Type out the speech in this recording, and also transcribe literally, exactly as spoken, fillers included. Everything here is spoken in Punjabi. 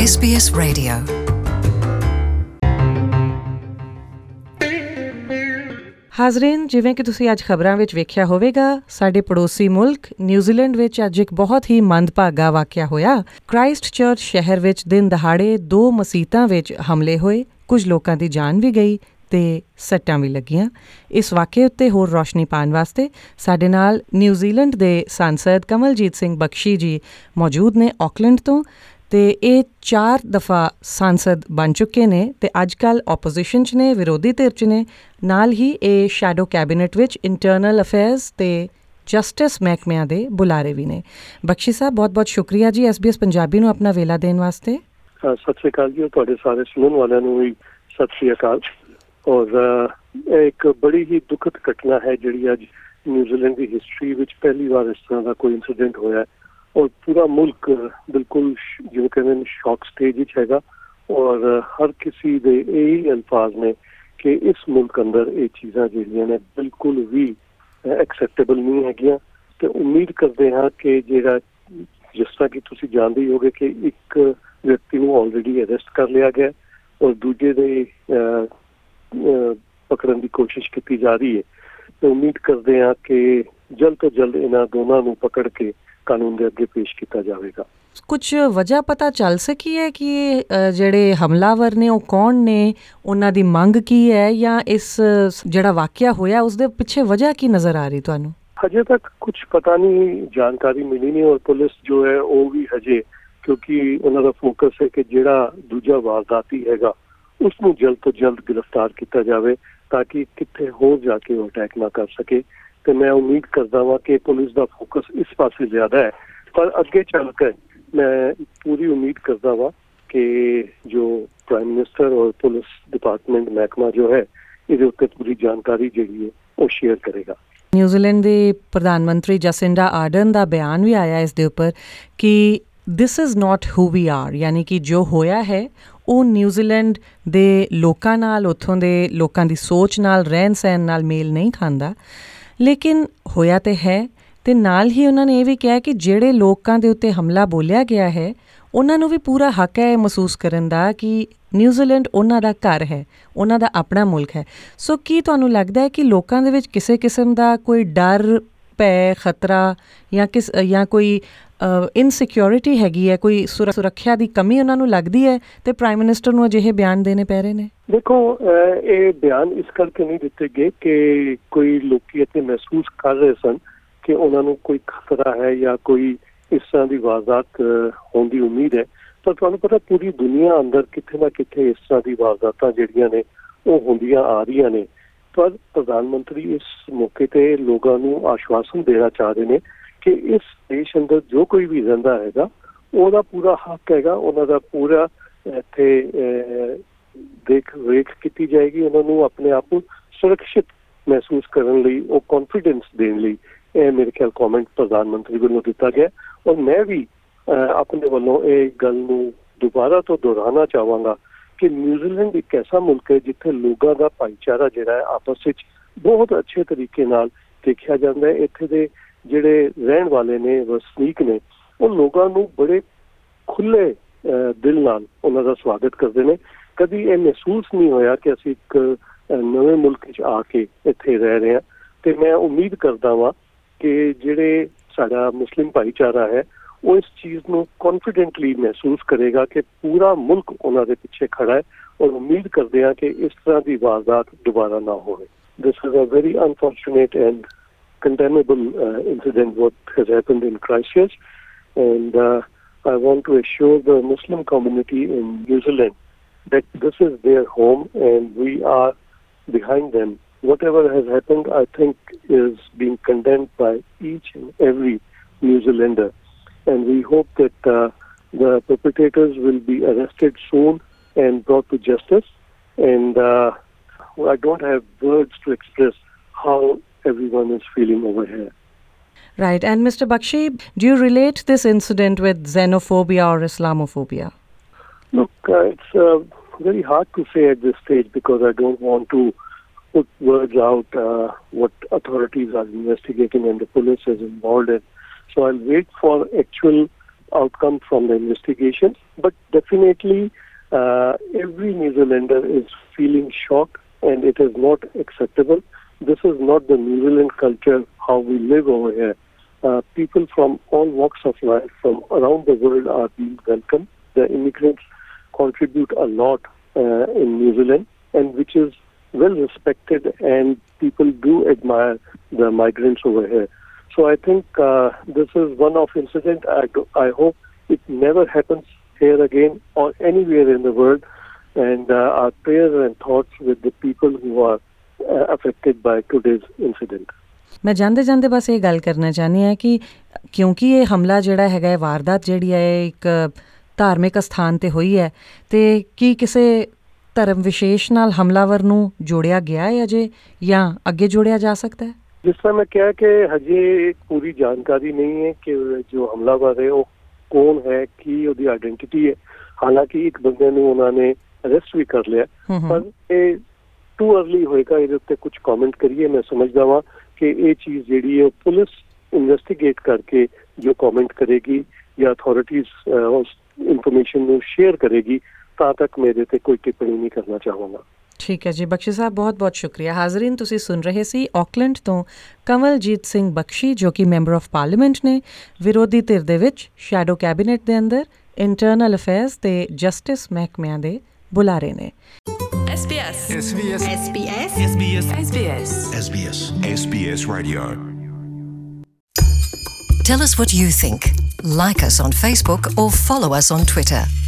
S B S Radio. ਹਾਜ਼ਰੀਨ, ਜਿਵੇਂ ਕਿ ਤੁਸੀਂ ਅੱਜ ਖਬਰਾਂ ਵਿੱਚ ਵੇਖਿਆ ਹੋਵੇਗਾ, ਸਾਡੇ ਪੜੋਸੀ ਮੁਲਕ ਨਿਊਜ਼ੀਲੈਂਡ ਵਿੱਚ ਅੱਜ ਇੱਕ ਬਹੁਤ ਹੀ ਮੰਦਭਾਗਾ ਵਾਕਿਆ ਹੋਇਆ। ਕ੍ਰਾਈਸਟ ਚਰਚ ਸ਼ਹਿਰ ਵਿੱਚ ਦਿਨ ਦਹਾੜੇ ਦੋ ਮਸੀਤਾਂ ਵਿੱਚ ਹਮਲੇ ਹੋਏ, ਕੁਝ ਲੋਕਾਂ ਦੀ ਜਾਨ ਵੀ ਗਈ ਤੇ ਸੱਟਾਂ ਵੀ ਲੱਗੀਆਂ। ਇਸ ਵਾਕਿਏ ਉੱਤੇ ਹੋਰ ਰੌਸ਼ਨੀ ਪਾਉਣ ਵਾਸਤੇ ਸਾਡੇ ਨਾਲ ਨਿਊਜ਼ੀਲੈਂਡ ਦੇ ਸਾਂਸਦ ਕਮਲਜੀਤ ਸਿੰਘ ਬਖਸ਼ੀ ਜੀ ਮੌਜੂਦ ਨੇ ਆਕਲੈਂਡ ਤੋਂ, ਤੇ ਇਹ ਚਾਰ ਦਫਾ ਸਾਂਸਦ ਬਣ ਚੁੱਕੇ ਨੇ ਤੇ ਅੱਜ ਕੱਲ੍ਹ ਆਪੋਜੀਸ਼ਨ 'ਚ ਨੇ, ਵਿਰੋਧੀ ਧਿਰ 'ਚ ਨੇ। ਨਾਲ ਹੀ ਇਹ ਸ਼ੈਡੋ ਕੈਬਨਿਟ ਵਿੱਚ ਇੰਟਰਨਲ ਅਫੇਅਰਸ ਤੇ ਜਸਟਿਸ ਮਹਿਕਮਿਆਂ ਦੇ ਬੁਲਾਰੇ ਵੀ ਨੇ। ਬਖਸ਼ੀ ਸਾਹਿਬ, ਬਹੁਤ ਬਹੁਤ ਸ਼ੁਕਰੀਆ G S B S Punjabi ਨੂੰ ਆਪਣਾ ਵੇਲਾ ਦੇਣ ਵਾਸਤੇ। ਸਤਿ ਸ਼੍ਰੀ ਅਕਾਲ ਜੀ, ਤੁਹਾਡੇ ਸਾਰੇ ਸੁਣਨ ਵਾਲਿਆਂ ਨੂੰ ਵੀ ਸਤਿ ਸ਼੍ਰੀ ਅਕਾਲ। ਔਰ ਇਹ ਇੱਕ ਬੜੀ ਹੀ ਦੁਖਦ ਘਟਨਾ ਹੈ ਜਿਹੜੀ ਅੱਜ ਨਿਊਜ਼ੀਲੈਂਡ ਦੀ ਹਿਸਟਰੀ ਵਿੱਚ ਪਹਿਲੀ ਵਾਰ ਇਸ ਤਰ੍ਹਾਂ ਦਾ ਕੋਈ ਇੰਸੀਡੈਂਟ ਹੋਇਆ ਔਰ ਪੂਰਾ ਮੁਲਕ ਬਿਲਕੁਲ ਜਿਵੇਂ ਕਹਿੰਦੇ ਨੇ ਸ਼ੌਕ ਸਟੇਜ ਵਿੱਚ ਹੈਗਾ। ਔਰ ਹਰ ਕਿਸੇ ਦੇ ਇਹੀ ਅਲਫਾਜ਼ ਨੇ ਕਿ ਇਸ ਮੁਲਕ ਅੰਦਰ ਇਹ ਚੀਜ਼ਾਂ ਜਿਹੜੀਆਂ ਨੇ ਬਿਲਕੁਲ ਵੀ ਐਕਸੈਪਟੇਬਲ ਨਹੀਂ ਹੈਗੀਆਂ। ਤੇ ਉਮੀਦ ਕਰਦੇ ਹਾਂ ਕਿ ਜਿਹੜਾ ਜਿਸ ਤਰ੍ਹਾਂ ਕਿ ਤੁਸੀਂ ਜਾਣਦੇ ਹੀ ਹੋਗੇ ਕਿ ਇੱਕ ਵਿਅਕਤੀ ਨੂੰ ਆਲਰੇਡੀ ਅਰੈਸਟ ਕਰ ਲਿਆ ਗਿਆ ਔਰ ਦੂਜੇ ਦੇ ਪਕੜਨ ਦੀ ਕੋਸ਼ਿਸ਼ ਕੀਤੀ ਜਾ ਰਹੀ ਹੈ। ਤੇ ਉਮੀਦ ਕਰਦੇ ਹਾਂ ਕਿ ਜਲਦ ਤੋਂ ਜਲਦ ਇਹਨਾਂ ਦੋਨਾਂ ਨੂੰ ਪਕੜ ਕੇ ਕਾਨੂੰਨ ਦੇ ਅੱਗੇ ਪੇਸ਼ ਕੀਤਾ ਜਾਵੇਗਾ। ਕੁਛ ਵਜ੍ਹਾ ਪਤਾ ਚੱਲ ਸਕੀ ਹੈ ਕਿ ਜਿਹੜੇ ਹਮਲਾਵਰ ਨੇ ਉਹ ਕੌਣ ਨੇ, ਉਹਨਾਂ ਦੀ ਮੰਗ ਕੀ ਹੈ, ਜਾਂ ਇਸ ਜਿਹੜਾ ਵਾਕਿਆ ਹੋਇਆ ਉਸਦੇ ਪਿੱਛੇ ਵਜ੍ਹਾ ਕੀ ਨਜ਼ਰ ਆ ਰਹੀ ਤੁਹਾਨੂੰ? ਹਜੇ ਤੱਕ ਕੁਛ ਪਤਾ ਨਹੀਂ, ਜਾਣਕਾਰੀ ਮਿਲੀ ਨਹੀਂ। ਔਰ ਪੁਲਿਸ ਜੋ ਹੈ ਉਹ ਵੀ ਹਜੇ, ਕਿਉਂਕਿ ਉਹਨਾਂ ਦਾ ਫੋਕਸ ਹੈ ਕਿ ਜਿਹੜਾ ਦੂਜਾ ਵਾਰਦਾਤੀ ਹੈਗਾ ਉਸ ਨੂੰ ਜਲਦ ਤੋਂ ਜਲਦ ਗ੍ਰਿਫਤਾਰ ਕੀਤਾ ਜਾਵੇ ਤਾਂ ਕਿ ਕਿੱਥੇ ਹੋਰ ਜਾ ਕੇ ਉਹ ਅਟੈਕ ਨਾ ਕਰ ਸਕੇ। ਤੇ ਮੈਂ ਉਮੀਦ ਕਰਦਾ ਵਾਂ ਕਿ ਪੁਲਿਸ ਦਾ ਫੋਕਸ ਇਸ ਪਾਸੇ ਜ਼ਿਆਦਾ ਹੈ, ਪਰ ਅੱਗੇ ਚੱਲ ਕੇ ਮੈਂ ਪੂਰੀ ਉਮੀਦ ਕਰਦਾ ਵਾਂ ਕਿ ਜੋ ਪ੍ਰਾਈਮ ਮਿਨਿਸਟਰ ਔਰ ਪੁਲਿਸ ਡਿਪਾਰਟਮੈਂਟ ਮਹਿਕਮਾ ਜੋ ਹੈ ਇਹਦੇ ਉੱਤੇ ਪੂਰੀ ਜਾਣਕਾਰੀ ਜਿਹੜੀ ਹੈ ਉਹ ਸ਼ੇਅਰ ਕਰੇਗਾ। ਨਿਊਜ਼ੀਲੈਂਡ ਦੇ ਪ੍ਰਧਾਨ ਮੰਤਰੀ ਜਸਿੰਡਾ ਆਰਡਨ ਦਾ ਬਿਆਨ ਵੀ ਆਇਆ ਇਸ ਦੇ ਉੱਪਰ ਕਿ this is not who we R, ਯਾਨੀ ਕਿ ਜੋ ਹੋਇਆ ਹੈ ਉਹ ਨਿਊਜ਼ੀਲੈਂਡ ਦੇ ਲੋਕਾਂ ਨਾਲ, ਉੱਥੋਂ ਦੇ ਲੋਕਾਂ ਦੀ ਸੋਚ ਨਾਲ, ਰਹਿਣ ਸਹਿਣ ਨਾਲ ਮੇਲ ਨਹੀਂ ਖਾਂਦਾ। ਲੇਕਿਨ ਹੋਇਆ ਤੇ ਹੈ। ਤੇ ਨਾਲ ਹੀ ਉਹਨਾਂ ਨੇ ਇਹ ਵੀ ਕਿਹਾ ਕਿ ਜਿਹੜੇ ਲੋਕਾਂ ਦੇ ਉੱਤੇ ਹਮਲਾ ਬੋਲਿਆ ਗਿਆ ਹੈ ਉਹਨਾਂ ਨੂੰ ਵੀ ਪੂਰਾ ਹੱਕ ਹੈ ਮਹਿਸੂਸ ਕਰਨ ਦਾ ਕਿ ਨਿਊਜ਼ੀਲੈਂਡ ਉਹਨਾਂ ਦਾ ਘਰ ਹੈ, ਉਹਨਾਂ ਦਾ ਆਪਣਾ ਮੁਲਕ ਹੈ। ਸੋ ਕੀ ਤੁਹਾਨੂੰ ਲੱਗਦਾ ਹੈ ਕਿ ਲੋਕਾਂ ਦੇ ਵਿੱਚ ਕਿਸੇ ਕਿਸਮ ਦਾ ਕੋਈ ਡਰ, ਭੈ, ਖਤਰਾ ਜਾਂ ਕਿਸ ਜਾਂ ਕੋਈ ਇਨਸਿਕਿਉਰਿਟੀ ਹੈਗੀ ਹੈ, ਕੋਈ ਸੁਰੱਖਿਆ ਦੀ ਕਮੀ ਉਹਨਾਂ ਨੂੰ ਲੱਗਦੀ ਹੈ ਤੇ ਪ੍ਰਾਈਮ ਮਿਨਿਸਟਰ ਨੂੰ ਅਜਿਹੇ ਬਿਆਨ ਦੇਣੇ ਪੈ ਰਹੇ ਨੇ? ਦੇਖੋ, ਇਹ ਬਿਆਨ ਇਸ ਕਰਕੇ ਨਹੀਂ ਦਿੱਤੇ ਗਏ ਕਿ ਕੋਈ ਲੋਕੀ ਇੱਥੇ ਮਹਿਸੂਸ ਕਰ ਰਹੇ ਸਨ ਕਿ ਉਹਨਾਂ ਨੂੰ ਕੋਈ ਖਤਰਾ ਹੈ ਜਾਂ ਕੋਈ ਇਸ ਤਰ੍ਹਾਂ ਦੀ ਵਾਰਦਾਤ ਹੋਣ ਦੀ ਉਮੀਦ ਹੈ। ਪਰ ਤੁਹਾਨੂੰ ਪਤਾ ਪੂਰੀ ਦੁਨੀਆ ਅੰਦਰ ਕਿਤੇ ਨਾ ਕਿਤੇ ਇਸ ਤਰ੍ਹਾਂ ਦੀ ਵਾਰਦਾਤਾਂ ਜਿਹੜੀਆਂ ਨੇ ਉਹ ਹੁੰਦੀਆਂ ਆ ਰਹੀਆਂ ਨੇ। ਪਰ ਪ੍ਰਧਾਨ ਮੰਤਰੀ ਇਸ ਮੌਕੇ ਤੇ ਲੋਕਾਂ ਨੂੰ ਆਸ਼ਵਾਸਨ ਦੇਣਾ ਚਾਹ ਰਹੇ ਨੇ ਕਿ ਇਸ ਦੇਸ਼ ਅੰਦਰ ਜੋ ਕੋਈ ਵੀ ਰਹਿੰਦਾ ਹੈਗਾ ਉਹਦਾ ਪੂਰਾ ਹੱਕ ਹੈਗਾ, ਉਹਨਾਂ ਦਾ ਪੂਰਾ ਇੱਥੇ ਦੇਖ ਰੇਖ ਕੀਤੀ ਜਾਏਗੀ, ਉਹਨਾਂ ਨੂੰ ਆਪਣੇ ਆਪ ਨੂੰ ਸੁਰੱਖਿਅਤ ਮਹਿਸੂਸ ਕਰਨ ਲਈ, ਉਹ ਕੌਨਫੀਡੈਂਸ ਦੇਣ ਲਈ ਇਹ ਮੇਰੇ ਖਿਆਲ ਕਮੈਂਟ ਪ੍ਰਧਾਨ ਮੰਤਰੀ ਵੱਲੋਂ ਦਿੱਤਾ ਗਿਆ। ਔਰ ਮੈਂ ਵੀ ਆਪਣੇ ਵੱਲੋਂ ਇਹ ਗੱਲ ਨੂੰ ਦੁਬਾਰਾ ਤੋਂ ਦੁਹਰਾਉਣਾ ਚਾਹਾਂਗਾ ਕਿ ਨਿਊਜ਼ੀਲੈਂਡ ਇੱਕ ਐਸਾ ਮੁਲਕ ਹੈ ਜਿੱਥੇ ਲੋਕਾਂ ਦਾ ਭਾਈਚਾਰਾ ਜਿਹੜਾ ਹੈ ਆਪਸ ਵਿੱਚ ਬਹੁਤ ਅੱਛੇ ਤਰੀਕੇ ਨਾਲ ਦੇਖਿਆ ਜਾਂਦਾ ਹੈ। ਇੱਥੇ ਦੇ ਜਿਹੜੇ ਰਹਿਣ ਵਾਲੇ ਨੇ, ਵਸਨੀਕ ਨੇ, ਉਹ ਲੋਕਾਂ ਨੂੰ ਬੜੇ ਖੁੱਲੇ ਦਿਲ ਨਾਲ ਉਹਨਾਂ ਦਾ ਸਵਾਗਤ ਕਰਦੇ ਨੇ। ਕਦੀ ਇਹ ਮਹਿਸੂਸ ਨਹੀਂ ਹੋਇਆ ਕਿ ਅਸੀਂ ਇੱਕ ਨਵੇਂ ਮੁਲਕ ਵਿੱਚ ਆ ਕੇ ਇੱਥੇ ਰਹਿ ਰਹੇ ਹਾਂ। ਤੇ ਮੈਂ ਉਮੀਦ ਕਰਦਾ ਵਾਂ ਕਿ ਜਿਹੜੇ ਸਾਡਾ ਮੁਸਲਿਮ ਭਾਈਚਾਰਾ ਹੈ ਉਹ ਇਸ ਚੀਜ਼ ਨੂੰ ਕੌਨਫੀਡੈਂਟਲੀ ਮਹਿਸੂਸ ਕਰੇਗਾ ਕਿ ਪੂਰਾ ਮੁਲਕ ਉਹਨਾਂ ਦੇ ਪਿੱਛੇ ਖੜਾ ਹੈ। ਔਰ ਉਮੀਦ ਕਰਦੇ ਹਾਂ ਕਿ ਇਸ ਤਰ੍ਹਾਂ ਦੀ ਵਾਰਦਾਤ ਦੁਬਾਰਾ ਨਾ ਹੋਵੇ। This is a very unfortunate and condemnable uh, incident what has happened in Christchurch, and uh, I want to assure the Muslim community in New Zealand that this is their home and we are behind them. Whatever has happened, I think, is being condemned by each and every New Zealander, and we hope that uh, the perpetrators will be arrested soon and brought to justice. And uh, I don't have words to express how everyone is feeling over here. Right. And Mister Bakshi, do you relate this incident with xenophobia or Islamophobia? Look, uh, it's uh, very hard to say at this stage because I don't want to put words out uh, what authorities are investigating and the police is involved in. So I'll wait for actual outcome from the investigation. But definitely, uh, every New Zealander is feeling shocked, and it is not acceptable. This is not the New Zealand culture, how we live over here. Uh, people from all walks of life from around the world are being welcomed. The immigrants contribute a lot uh, in New Zealand, and which is well respected, and people do admire the migrants over here. So I think uh, this is one of incident. I, do, I hope it never happens here again or anywhere in the world. And uh, our prayers and thoughts with the people who are uh, affected by today's incident. मैं ਜਾਂਦੇ ਜਾਂਦੇ ਬਸ ਇਹ ਗੱਲ ਕਰਨਾ ਚਾਹੁੰਦੀ ਹਾਂ ਕਿ ਕਿਉਂਕਿ ਇਹ ਹਮਲਾ ਜਿਹੜਾ ਹੈਗਾ ਹੈ, ਵਾਰਦਾਤ ਜਿਹੜੀ ਹੈ ਇੱਕ ਧਾਰਮਿਕ ਅਸਥਾਨ ਤੇ ਹੋਈ ਹੈ, ਤੇ ਕੀ ਕਿਸੇ ਧਰਮ ਵਿਸ਼ੇਸ਼ ਨਾਲ ਹਮਲਾਵਰ ਨੂੰ ਜੋੜਿਆ ਗਿਆ ਹੈ ਅਜੇ ਜਾਂ ਅੱਗੇ ਜੋੜਿਆ ਜਾ ਸਕਦਾ ਹੈ? ਜਿਸ ਤਰ੍ਹਾਂ ਮੈਂ ਕਿਹਾ ਕਿ ਹਜੇ ਪੂਰੀ ਜਾਣਕਾਰੀ ਨਹੀਂ ਹੈ ਕਿ ਜੋ ਹਮਲਾਵਰ ਹੈ ਉਹ ਕੌਣ ਹੈ, ਕੀ ਉਹਦੀ ਆਇਡੈਂਟੀਟੀ ਹੈ। ਹਾਲਾਂਕਿ ਇੱਕ ਬੰਦੇ ਨੂੰ ਉਹਨਾਂ ਨੇ ਅਰੈਸਟ ਵੀ ਕਰ ਲਿਆ, ਪਰ ਇਹ ਟੂ ਅਰਲੀ ਹੋਏਗਾ ਇਹਦੇ ਉੱਤੇ ਕੁਝ ਕਮੈਂਟ ਕਰੀਏ। ਮੈਂ ਸਮਝਦਾ ਵਾਂ ਕਿ ਇਹ ਚੀਜ਼ ਜਿਹੜੀ ਹੈ ਉਹ ਪੁਲਿਸ ਇਨਵੈਸਟੀਗੇਟ ਕਰਕੇ ਜੋ ਕਮੈਂਟ ਕਰੇਗੀ ਜਾਂ ਅਥਾਰਟੀਜ਼ ਉਸ ਇਨਫੋਰਮੇਸ਼ਨ ਨੂੰ ਸ਼ੇਅਰ ਕਰੇਗੀ, ਤਾਂ ਤੱਕ ਮੇਰੇ ਤੇ ਕੋਈ ਟਿੱਪਣੀ ਨਹੀਂ ਕਰਨਾ ਚਾਹਾਂਗਾ। ਠੀਕ ਹੈ ਜੀ ਬਖਸ਼ੀ ਸਾਹਿਬ, ਬਹੁਤ ਬਹੁਤ ਸ਼ੁਕਰੀਆ। ਹਾਜ਼ਰੀਨ, ਤੁਸੀਂ ਸੁਣ ਰਹੇ ਸੀ ਆਕਲੈਂਡ ਤੋਂ ਕਮਲਜੀਤ ਸਿੰਘ ਬਖਸ਼ੀ, ਜੋ ਕਿ ਮੈਂਬਰ ਆਫ ਪਾਰਲੀਮੈਂਟ ਨੇ, ਵਿਰੋਧੀ ਧਿਰ ਦੇ ਵਿੱਚ ਸ਼ੈਡੋ ਕੈਬਨਿਟ ਦੇ ਅੰਦਰ ਇੰਟਰਨਲ ਅਫੇਅਰਸ ਤੇ ਜਸਟਿਸ ਮਹਿਕਮਿਆਂ ਦੇ ਬੁਲਾਰੇ ਨੇ। S B S S B S S B S S B S S B S S B S S B S Radio. Tell us what you think. Like us on Facebook or follow us on Twitter.